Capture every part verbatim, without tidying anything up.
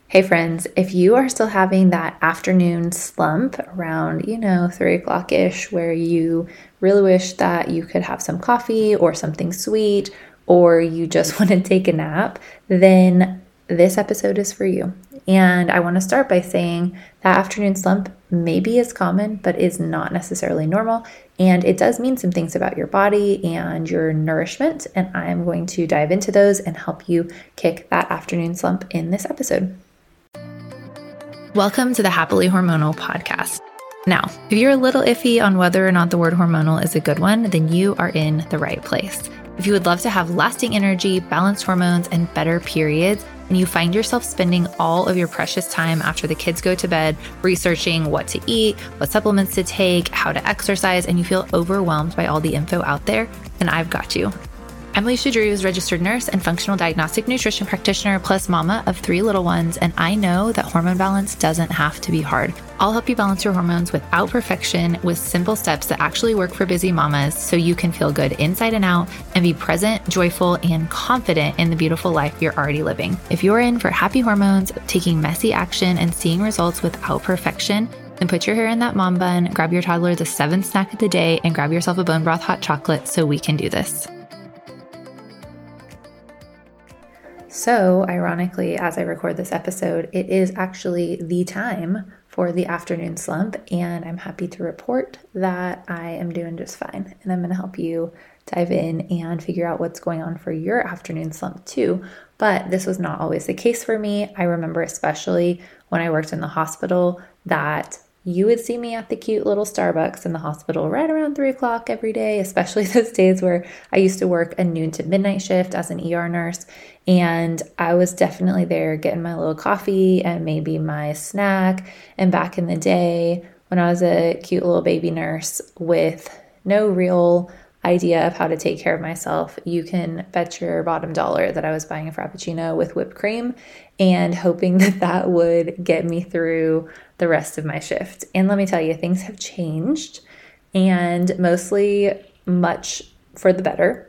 Hey friends, if you are still having that afternoon slump around, you know, three o'clock-ish, where you really wish that you could have some coffee or something sweet, or you just want to take a nap, then this episode is for you. And I want to start by saying that afternoon slump maybe is common, but is not necessarily normal. And it does mean some things about your body and your nourishment. And I'm going to dive into those and help you kick that afternoon slump in this episode. Welcome to the Happily Hormonal podcast. Now, if you're a little iffy on whether or not the word hormonal is a good one, then you are in the right place. If you would love to have lasting energy, balanced hormones, and better periods, and you find yourself spending all of your precious time after the kids go to bed researching what to eat, what supplements to take, how to exercise, and you feel overwhelmed by all the info out there, then I've got you. I'm Alicia Drew, is registered nurse and functional diagnostic nutrition practitioner, plus mama of three little ones, and I know that hormone balance doesn't have to be hard. I'll help you balance your hormones without perfection with simple steps that actually work for busy mamas so you can feel good inside and out and be present, joyful, and confident in the beautiful life you're already living. If you're in for happy hormones, taking messy action, and seeing results without perfection, then put your hair in that mom bun, grab your toddler the seventh snack of the day, and grab yourself a bone broth hot chocolate so we can do this. So, ironically, as I record this episode, it is actually the time for the afternoon slump, and I'm happy to report that I am doing just fine. And I'm going to help you dive in and figure out what's going on for your afternoon slump too. But this was not always the case for me. I remember especially when I worked in the hospital that you would see me at the cute little Starbucks in the hospital right around three o'clock every day, especially those days where I used to work a noon to midnight shift as an E R nurse. And I was definitely there getting my little coffee and maybe my snack. And back in the day when I was a cute little baby nurse with no real idea of how to take care of myself, you can bet your bottom dollar that I was buying a Frappuccino with whipped cream and hoping that that would get me through the rest of my shift. And let me tell you, things have changed, and mostly much for the better.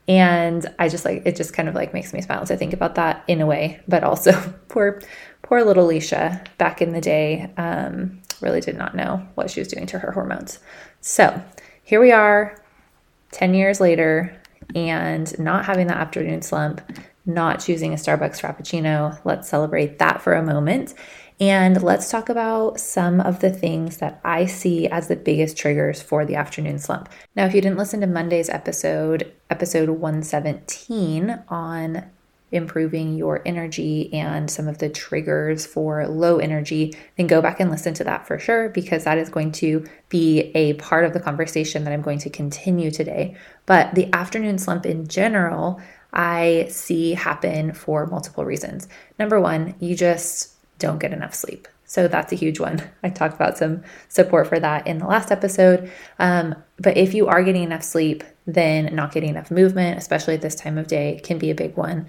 And I just like, it just kind of like makes me smile as I think about that in a way, but also poor, poor little Alicia back in the day um, really did not know what she was doing to her hormones. So here we are ten years later and not having that afternoon slump, not choosing a Starbucks Frappuccino. Let's celebrate that for a moment. And let's talk about some of the things that I see as the biggest triggers for the afternoon slump. Now, if you didn't listen to Monday's episode, episode one seventeen on improving your energy and some of the triggers for low energy, then go back and listen to that for sure, because that is going to be a part of the conversation that I'm going to continue today. But the afternoon slump in general, I see happen for multiple reasons. Number one, you just don't get enough sleep. So that's a huge one. I talked about some support for that in the last episode. Um, but if you are getting enough sleep, then not getting enough movement, especially at this time of day, can be a big one.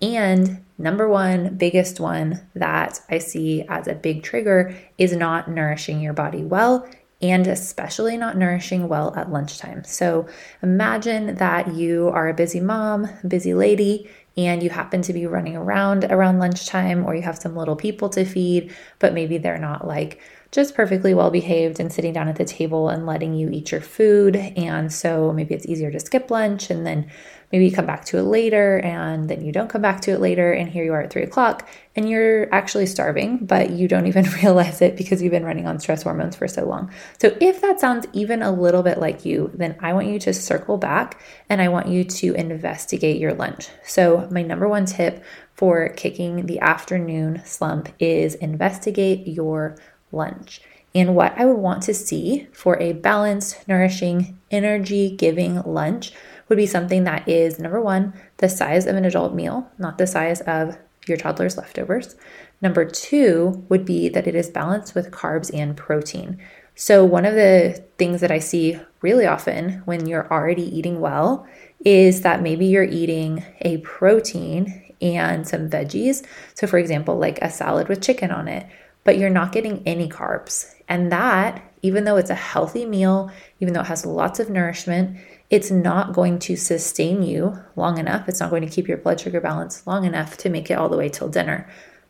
And number one, biggest one that I see as a big trigger is not nourishing your body well, and especially not nourishing well at lunchtime. So imagine that you are a busy mom, busy lady, and you happen to be running around around lunchtime, or you have some little people to feed, but maybe they're not like just perfectly well behaved and sitting down at the table and letting you eat your food. And so maybe it's easier to skip lunch, and then maybe you come back to it later, and then you don't come back to it later, and here you are at three o'clock and you're actually starving, but you don't even realize it because you've been running on stress hormones for so long. So if that sounds even a little bit like you, then I want you to circle back and I want you to investigate your lunch. So my number one tip for kicking the afternoon slump is investigate your lunch. And what I would want to see for a balanced, nourishing, energy-giving lunch would be something that is, number one, the size of an adult meal, not the size of your toddler's leftovers. Number two would be that it is balanced with carbs and protein. So one of the things that I see really often when you're already eating well is that maybe you're eating a protein and some veggies. So for example, like a salad with chicken on it, but you're not getting any carbs. And that, even though it's a healthy meal, even though it has lots of nourishment, it's not going to sustain you long enough. It's not going to keep your blood sugar balance long enough to make it all the way till dinner.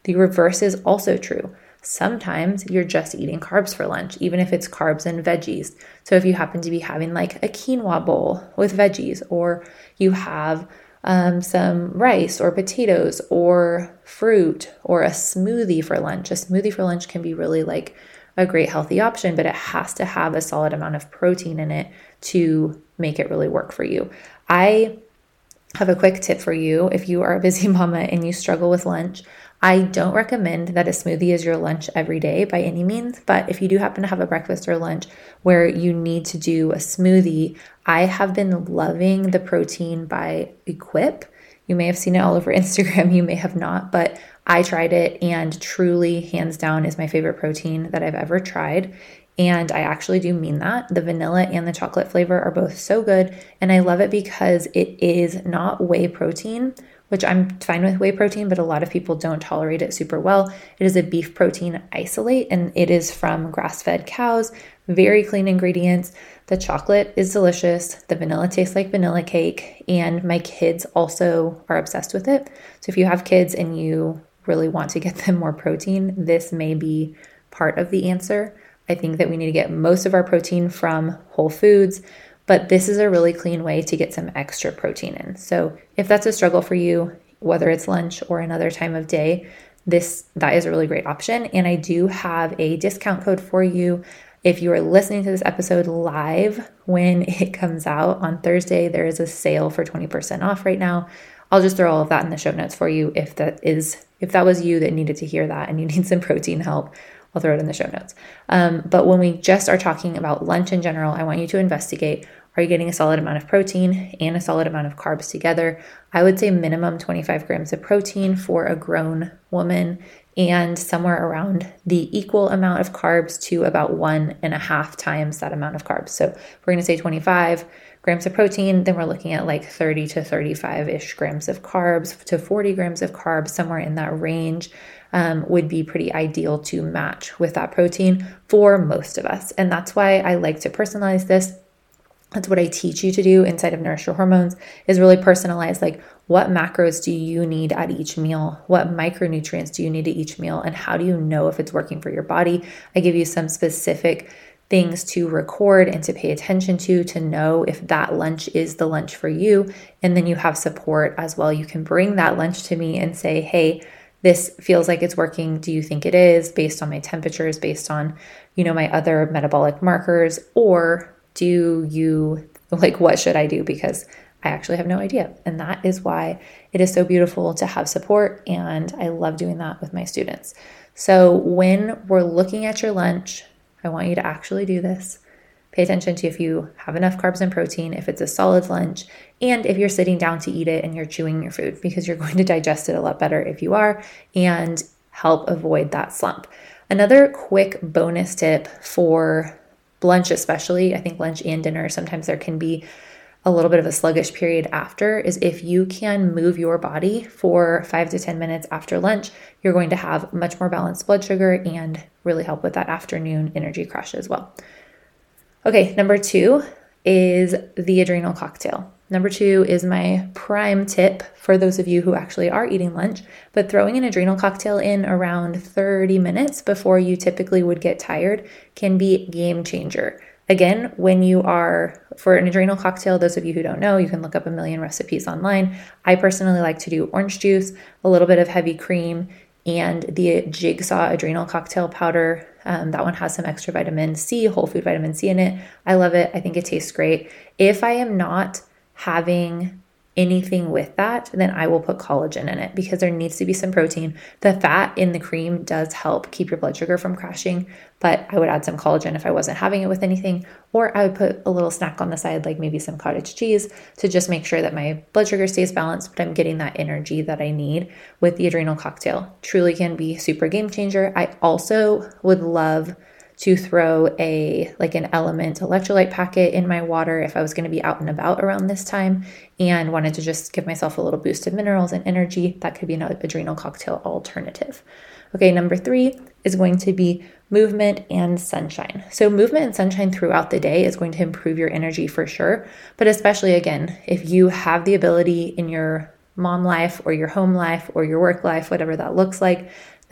The reverse is also true. Sometimes you're just eating carbs for lunch, even if it's carbs and veggies. So if you happen to be having like a quinoa bowl with veggies, or you have um, some rice or potatoes or fruit or a smoothie for lunch. A smoothie for lunch can be really like a great healthy option, but it has to have a solid amount of protein in it to make it really work for you. I have a quick tip for you if you are a busy mama and you struggle with lunch. I don't recommend that a smoothie is your lunch every day by any means, but if you do happen to have a breakfast or lunch where you need to do a smoothie, I have been loving the protein by Equip. You may have seen it all over Instagram, you may have not, but I tried it and truly, hands down, is my favorite protein that I've ever tried. And I actually do mean that. The vanilla and the chocolate flavor are both so good. And I love it because it is not whey protein, which I'm fine with whey protein, but a lot of people don't tolerate it super well. It is a beef protein isolate, and it is from grass-fed cows, very clean ingredients. The chocolate is delicious. The vanilla tastes like vanilla cake. And my kids also are obsessed with it. So if you have kids and you really want to get them more protein, this may be part of the answer. I think that we need to get most of our protein from whole foods, but this is a really clean way to get some extra protein in. So if that's a struggle for you, whether it's lunch or another time of day, this that is a really great option. And I do have a discount code for you. If you are listening to this episode live when it comes out on Thursday, there is a sale for twenty percent off right now. I'll just throw all of that in the show notes for you if that is if that was you that needed to hear that and you need some protein help. I'll throw it in the show notes. Um, but when we just are talking about lunch in general, I want you to investigate, are you getting a solid amount of protein and a solid amount of carbs together? I would say minimum twenty-five grams of protein for a grown woman and somewhere around the equal amount of carbs to about one and a half times that amount of carbs. So if we're going to say twenty-five grams of protein, then we're looking at like thirty to thirty-five-ish grams of carbs to forty grams of carbs, somewhere in that range. Um, would be pretty ideal to match with that protein for most of us. And that's why I like to personalize this. That's what I teach you to do inside of Nourish Your Hormones, is really personalize, like, what macros do you need at each meal? What micronutrients do you need at each meal? And how do you know if it's working for your body? I give you some specific things to record and to pay attention to, to know if that lunch is the lunch for you. And then you have support as well. You can bring that lunch to me and say, hey, this feels like it's working. Do you think it is, based on my temperatures, based on, you know, my other metabolic markers? Or do you, like, what should I do? Because I actually have no idea. And that is why it is so beautiful to have support. And I love doing that with my students. So when we're looking at your lunch, I want you to actually do this. Pay attention to if you have enough carbs and protein, if it's a solid lunch, and if you're sitting down to eat it and you're chewing your food, because you're going to digest it a lot better if you are, and help avoid that slump. Another quick bonus tip for lunch especially, I think lunch and dinner, sometimes there can be a little bit of a sluggish period after, is if you can move your body for five to ten minutes after lunch, you're going to have much more balanced blood sugar and really help with that afternoon energy crash as well. Okay, number two is the adrenal cocktail. Number two is my prime tip for those of you who actually are eating lunch, but throwing an adrenal cocktail in around thirty minutes before you typically would get tired can be a game changer. Again, when you are, for an adrenal cocktail, those of you who don't know, you can look up a million recipes online. I personally like to do orange juice, a little bit of heavy cream, and the Jigsaw adrenal cocktail powder. Um, that one has some extra vitamin C, whole food vitamin C in it. I love it. I think it tastes great. If I am not having anything with that, then I will put collagen in it because there needs to be some protein. The fat in the cream does help keep your blood sugar from crashing, but I would add some collagen if I wasn't having it with anything, or I would put a little snack on the side, like maybe some cottage cheese, to just make sure that my blood sugar stays balanced, but I'm getting that energy that I need with the adrenal cocktail. Truly can be super game changer. I also would love to throw a like an Element electrolyte packet in my water if I was going to be out and about around this time and wanted to just give myself a little boost of minerals and energy. That could be an adrenal cocktail alternative. Okay, number three is going to be movement and sunshine. So movement and sunshine throughout the day is going to improve your energy for sure, but especially again, if you have the ability in your mom life or your home life or your work life, whatever that looks like,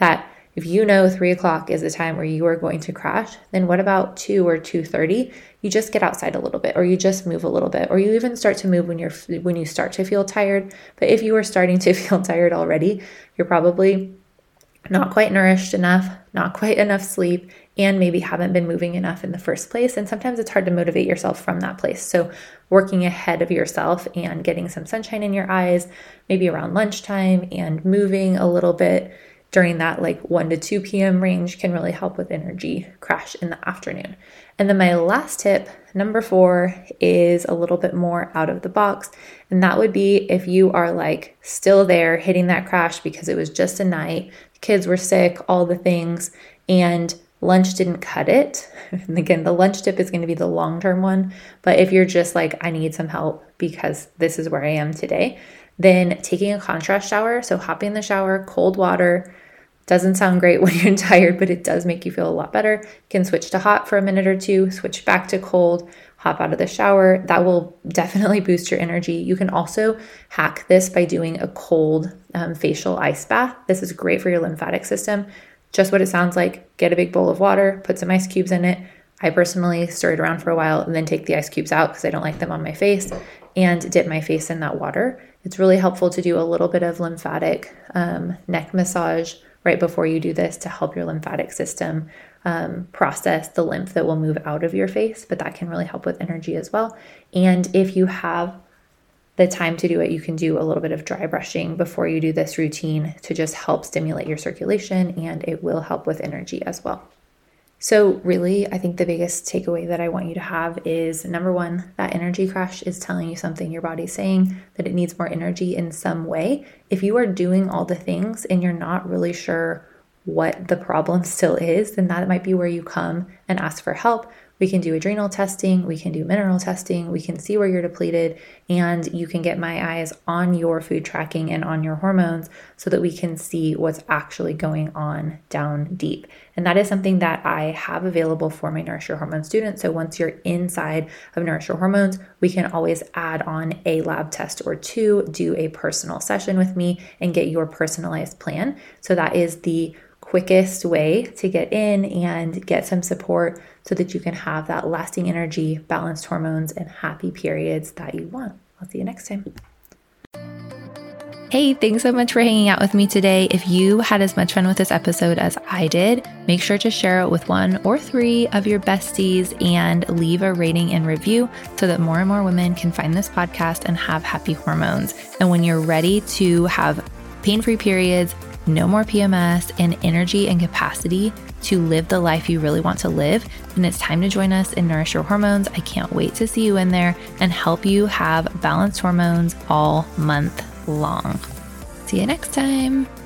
that if you know three o'clock is the time where you are going to crash, then what about two or two thirty? You just get outside a little bit, or you just move a little bit, or you even start to move when you're when you start to feel tired. But if you are starting to feel tired already, you're probably not quite nourished enough, not quite enough sleep, and maybe haven't been moving enough in the first place. And sometimes it's hard to motivate yourself from that place. So working ahead of yourself and getting some sunshine in your eyes, maybe around lunchtime, and moving a little bit during that like one to two p.m. range can really help with energy crash in the afternoon. And then my last tip, number four, is a little bit more out of the box. And that would be if you are like still there hitting that crash because it was just a night, kids were sick, all the things, and lunch didn't cut it. And again, the lunch tip is going to be the long-term one. But if you're just like, I need some help because this is where I am today, then taking a contrast shower. So hopping in the shower, cold water, doesn't sound great when you're tired, but it does make you feel a lot better. You can switch to hot for a minute or two, switch back to cold, hop out of the shower. That will definitely boost your energy. You can also hack this by doing a cold um, facial ice bath. This is great for your lymphatic system. Just what it sounds like. Get a big bowl of water, put some ice cubes in it. I personally stir it around for a while and then take the ice cubes out because I don't like them on my face, and dip my face in that water. It's really helpful to do a little bit of lymphatic um, neck massage right before you do this to help your lymphatic system um, process the lymph that will move out of your face, but that can really help with energy as well. And if you have the time to do it, you can do a little bit of dry brushing before you do this routine to just help stimulate your circulation, and it will help with energy as well. So really, I think the biggest takeaway that I want you to have is, number one, that energy crash is telling you something. Your body's saying that it needs more energy in some way. If you are doing all the things and you're not really sure what the problem still is, then that might be where you come and ask for help. We can do adrenal testing, we can do mineral testing, we can see where you're depleted, and you can get my eyes on your food tracking and on your hormones so that we can see what's actually going on down deep. And that is something that I have available for my Nourish Your Hormones students. So once you're inside of Nourish Your Hormones, we can always add on a lab test or two, do a personal session with me, and get your personalized plan. So that is the quickest way to get in and get some support so that you can have that lasting energy, balanced hormones, and happy periods that you want. I'll see you next time. Hey, thanks so much for hanging out with me today. If you had as much fun with this episode as I did, make sure to share it with one or three of your besties and leave a rating and review so that more and more women can find this podcast and have happy hormones. And when you're ready to have pain-free periods, no more P M S, and energy and capacity to live the life you really want to live, then it's time to join us in Nourish Your Hormones. I can't wait to see you in there and help you have balanced hormones all month long. See you next time.